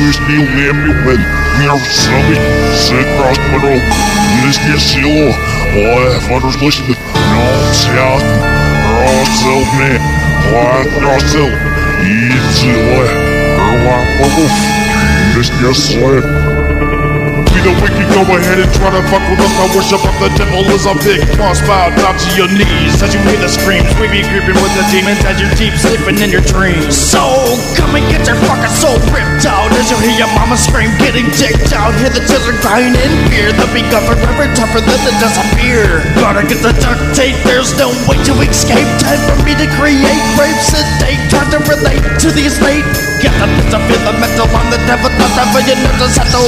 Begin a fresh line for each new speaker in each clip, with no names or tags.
нижние леммы, мерзавый, секретный, нижние силу, вооруженный, молчат, разумный, разил, и целое, рвапов, нижние слои. We the wicked go ahead and try to fuck with us. I worship of the devil is a big boss. Bow down to your knees as you hear the screams. We be creeping with the demons as you're deep sleeping in your dreams. So come and get your fucking soul ripped out as you hear your mama scream, getting dicked out. Hear the children crying in fear. They'll be gone forever, tougher than to disappear. Gotta get the duct tape, there's no way to escape. Time for me to create, rape, sedate, try to relate to these late. Get the bits of feel the metal on the devil, not ever you know to settle.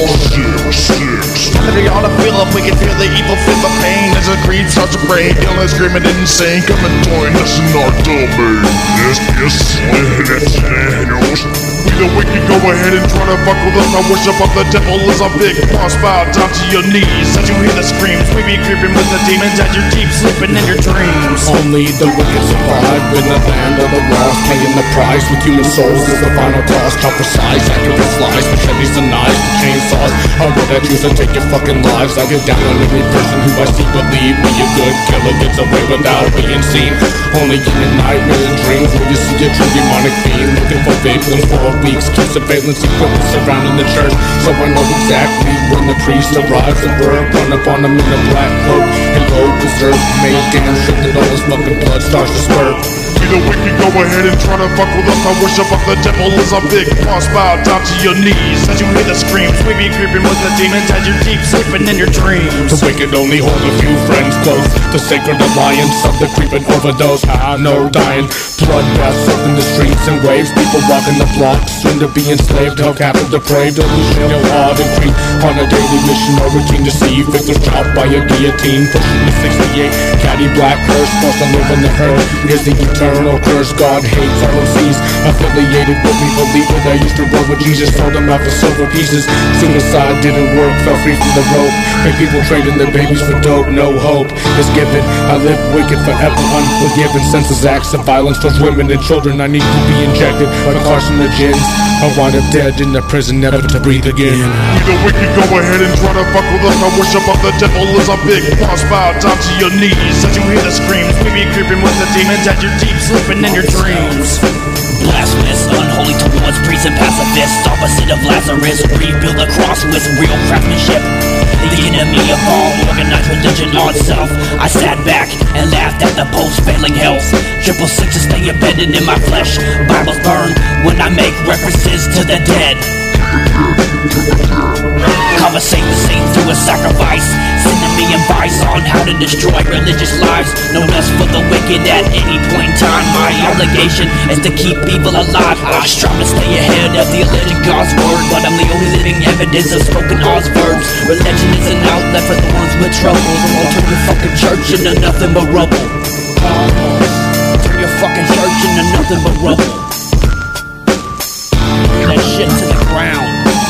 Under all the feel up, we can feel the evil, feel the pain as the greed starts to brain, yelling, screaming, insane. Come and join us in our domain. Yes, we the wicked go ahead and try to fuck with us. I worship of the devil is a big boss. Bow down to your knees as you hear the screams. We be creeping with the demons as you're deep sleeping in your dreams.
Only the wicked survive in the land of the lost, paying the price with human souls is the final cost. How precise, accurate slice, machetes and knives, the chainsaws. How good I choose to take your fucking lives. I get down on every person who I see believe me. A good killer gets away without being seen. Only in your nightmares and dreams will you see a true demonic fiend looking for victims for weeks. Keep surveillance equipment surrounding the church, so I know exactly when the priest arrives. The bird run up on him in a black cloak and go berserk. Make damn sure that all his fucking blood starts to spurt.
We the wicked go ahead and try to fuck with us. I worship of the devil is a big boss. Bow down to your knees as you hear the screams. We be creeping with the demons as you're deep sleeping in your dreams.
The wicked only hold a few friends close. The sacred alliance of the creeping overdose. No dying, bloodbaths up in the streets and waves. People walking the blocks, soon to be enslaved. Hell captive, depraved, illusion, no hard and creep. On a daily mission, no routine to see victims chopped by a guillotine. Pushing the 68, caddy black curse, forced to live in the hurt. Is the eternal curse, God hates ROCs. Affiliated with me, believe it. I used to roll with Jesus, sold them out for silver pieces. Suicide didn't work, fell free from the rope. And people trading their babies for dope, no hope is given. I live wicked forever, unforgiven. Senseless acts of violence towards women and children. I need to be injected by carcinogens. I wind up dead in the prison, never to breathe again.
We the wicked go ahead and try to fuck with us. I worship of the devil is a big boss. Bow down to your knees as you hear the screams. We be creeping with the demons as you're deep sleeping in your dreams.
Blasphemous, unholy towards priests and pacifists. Opposite of Lazarus, rebuild the cross with real craftsmanship. The enemy of all organized religion on self. I sat back and laughed at the post-failing health. 666 is stay embedded in my flesh. Bibles burn when I make references to the dead. Conversate the saint through a sacrifice, sending me advice on how to destroy religious lives. No less for the wicked at any point in time. My obligation is to keep evil alive. I strive to stay ahead of the alleged God's word, but I'm the only living evidence of spoken Oz verbs. Religion is an outlet for the ones with troubles. I'll turn your fucking church into nothing but rubble. Turn your fucking church into nothing but rubble. That shit to the ground.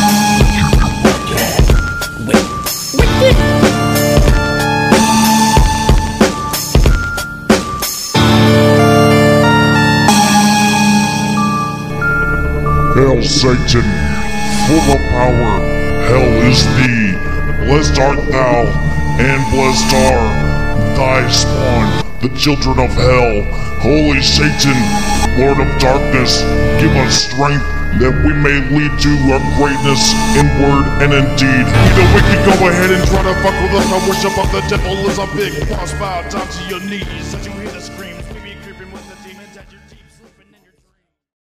Hail Satan, full of power, hell is thee. Blessed art thou, and blessed are thy spawn, the children of hell. Holy Satan, Lord of darkness, give us strength that we may lead to our greatness in word and in deed. We the wicked go ahead and try to fuck with us. I worship of the devil is a big boss. Bow down to your knees as you hear the scream.